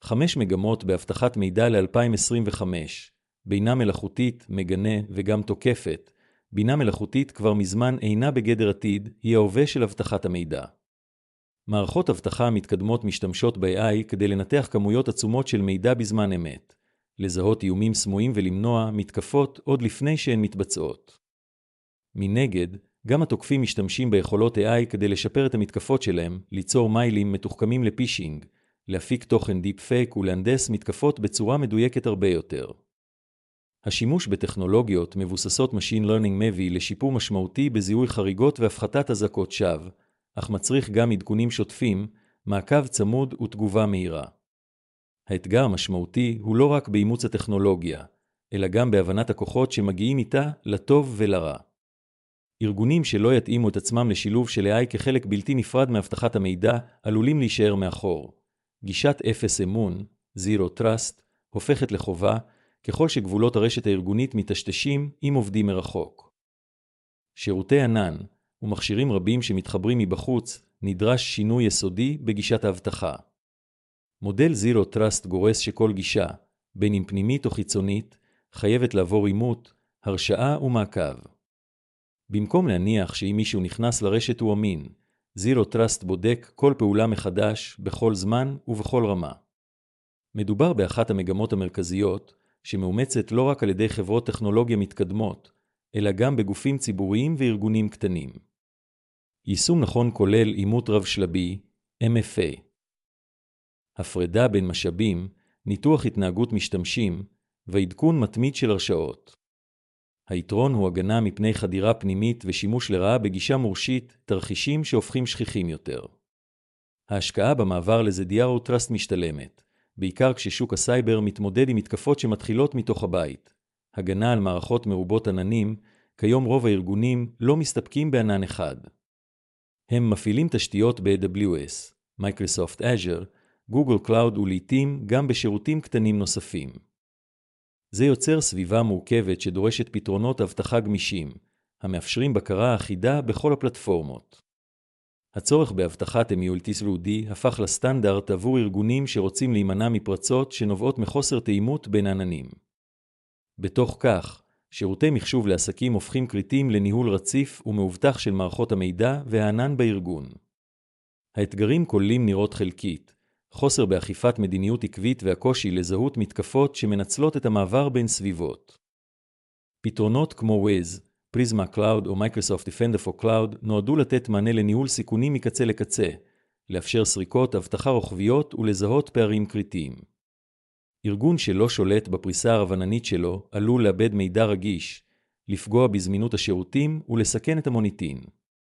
5 מגמות באבטחת מידע ל-2025, בינה מלאכותית, מגנה וגם תוקפת. בינה מלאכותית כבר מזמן אינה בגדר עתיד, היא ההווה של אבטחת המידע. מערכות אבטחה מתקדמות משתמשות ב-AI כדי לנתח כמויות עצומות של מידע בזמן אמת, לזהות איומים סמויים ולמנוע מתקפות עוד לפני שהן מתבצעות. מנגד, גם התוקפים משתמשים ביכולות AI כדי לשפר את המתקפות שלהם, ליצור מיילים מתוחכמים לפישינג, להפיק תוכן דיפ פייק ולהנדס מתקפות בצורה מדויקת הרבה יותר. השימוש בטכנולוגיות מבוססות Machine Learning מביא לשיפור משמעותי בזיהוי חריגות והפחתת אזעקות שווא, אך מצריך גם עדכונים שוטפים, מעקב צמוד ותגובה מהירה. האתגר המשמעותי הוא לא רק באימוץ הטכנולוגיה, אלא גם בהבנת הכוחות שמגיעים איתה לטוב ולרע. ארגונים שלא יתאימו את עצמם לשילוב של AI כחלק בלתי נפרד מאבטחת המידע עלולים להישאר מאחור. גישת אפס אמון, Zero Trust, הופכת לחובה ככל שגבולות הרשת הארגונית מתשתשים עם עובדים מרחוק. שירותי ענן ומכשירים רבים שמתחברים מבחוץ נדרש שינוי יסודי בגישת האבטחה. מודל Zero Trust גורס שכל גישה, בין אם פנימית או חיצונית, חייבת לעבור אימות, הרשאה ומעקב. במקום להניח שאם מישהו נכנס לרשת הוא אמין, Zero Trust בודק כל פעולה מחדש, בכל זמן ובכל רמה. מדובר באחת המגמות המרכזיות, שמאומצת לא רק על ידי חברות טכנולוגיה מתקדמות, אלא גם בגופים ציבוריים וארגונים קטנים. יישום נכון כולל אימות רב-שלבי, MFA. הפרדה בין משאבים, ניתוח התנהגות משתמשים, ועדכון מתמיד של הרשאות. היתרון הוא הגנה מפני חדירה פנימית ושימוש לרעה בגישה מורשית, תרחישים שהופכים שכיחים יותר. ההשקעה במעבר לזדיארו טרסט משתלמת, בעיקר כששוק הסייבר מתמודד עם מתקפות שמתחילות מתוך הבית. הגנה על מערכות מרובות עננים, כיום רוב הארגונים לא מסתפקים בענן אחד. הם מפעילים תשתיות ב-AWS, Microsoft Azure, Google Cloud ולעיתים גם בשירותים קטנים נוספים. זה יוצר סביבה מורכבת שדורשת פתרונות אבטחה גמישים, המאפשרים בקרה אחידה בכל הפלטפורמות. הצורך באבטחת MULTIS הפך לסטנדרט עבור ארגונים שרוצים להימנע מפרצות שנובעות מחוסר תאימות בין עננים. בתוך כך, שירותי מחשוב לעסקים הופכים קריטיים לניהול רציף ומאובטח של מערכות המידע והענן בארגון. האתגרים כוללים נראות חלקית, חוסר באכיפת מדיניות עקבית והקושי לזהות מתקפות שמנצלות את המעבר בין סביבות. פתרונות כמו Wiz, Prisma Cloud או Microsoft Defender for Cloud נועדו לתת מענה לניהול סיכונים מקצה לקצה, לאפשר סריקות, אבטחה רוחביות ולזהות פערים קריטיים. ארגון שלא שולט בפריסה הרבננית שלו עלול לאבד מידע רגיש, לפגוע בזמינות השירותים ולסכן את המוניטין.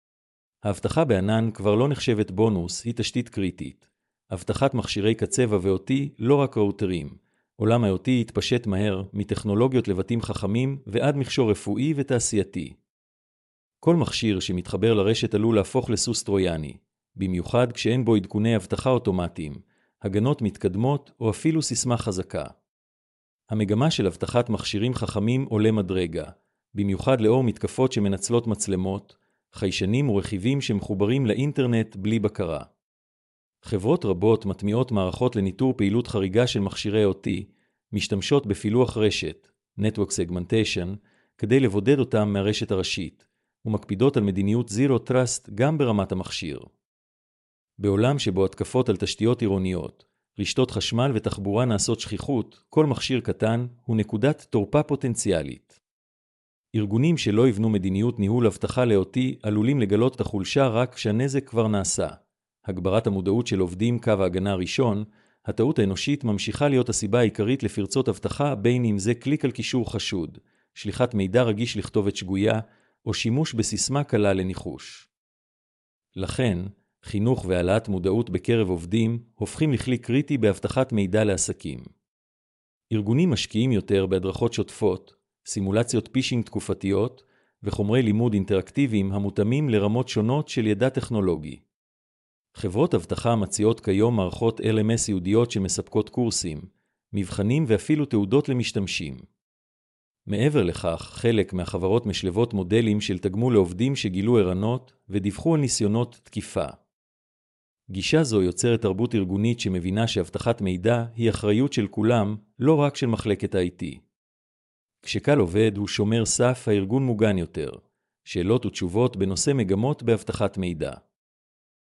האבטחה בענן כבר לא נחשבת בונוס, היא תשתית קריטית. אבטחת מכשירי קצה ו-IoT לא רק ראוטרים. עולם ה-IoT התפשט מהר מטכנולוגיות לבתים חכמים ועד מכשור רפואי ותעשייתי. כל מכשיר שמתחבר לרשת עלול להפוך לסוס טרויאני, במיוחד כשאין בו עדכוני אבטחה אוטומטיים, הגנות מתקדמות או אפילו סיסמה חזקה. המגמה של אבטחת מכשירים חכמים עולה מדרגה, במיוחד לאור מתקפות שמנצלות מצלמות, חיישנים ורכיבים שמחוברים לאינטרנט בלי בקרה. חברות רבות מטמיעות מערכות לניטור פעילות חריגה של מכשירי IoT, משתמשות בפילוח רשת, Network Segmentation, כדי לבודד אותם מהרשת הראשית, ומקפידות על מדיניות Zero Trust גם ברמת המכשיר. בעולם שבו התקפות על תשתיות עירוניות, רשתות חשמל ותחבורה נעשות שכיחות, כל מכשיר קטן הוא נקודת תורפה פוטנציאלית. ארגונים שלא יבנו מדיניות ניהול אבטחה ל-IoT עלולים לגלות את החולשה רק כשהנזק כבר נעשה. הגברת המודעות של עובדים קו ההגנה הראשון, הטעות האנושית ממשיכה להיות הסיבה העיקרית לפרצות אבטחה בין אם זה קליק על קישור חשוד, שליחת מידע רגיש לכתובת שגויה, או שימוש בסיסמה קלה לניחוש. לכן, חינוך והעלאת מודעות בקרב עובדים הופכים לכלי קריטי באבטחת מידע לעסקים. ארגונים משקיעים יותר בהדרכות שוטפות, סימולציות פישינג תקופתיות וחומרי לימוד אינטראקטיביים המותאמים לרמות שונות של ידע טכנולוגי. חברות אבטחה מציעות כיום מערכות LMS ייעודיות שמספקות קורסים, מבחנים ואפילו תעודות למשתמשים. מעבר לכך, חלק מהחברות משלבות מודלים של תגמול לעובדים שגילו ערנות ודיווחו על ניסיונות תקיפה. גישה זו יוצרת תרבות ארגונית שמבינה שאבטחת מידע היא אחריות של כולם, לא רק של מחלקת ה-IT. כשקל עובד הוא שומר סף, הארגון מוגן יותר. שאלות ותשובות בנושא מגמות באבטחת מידע.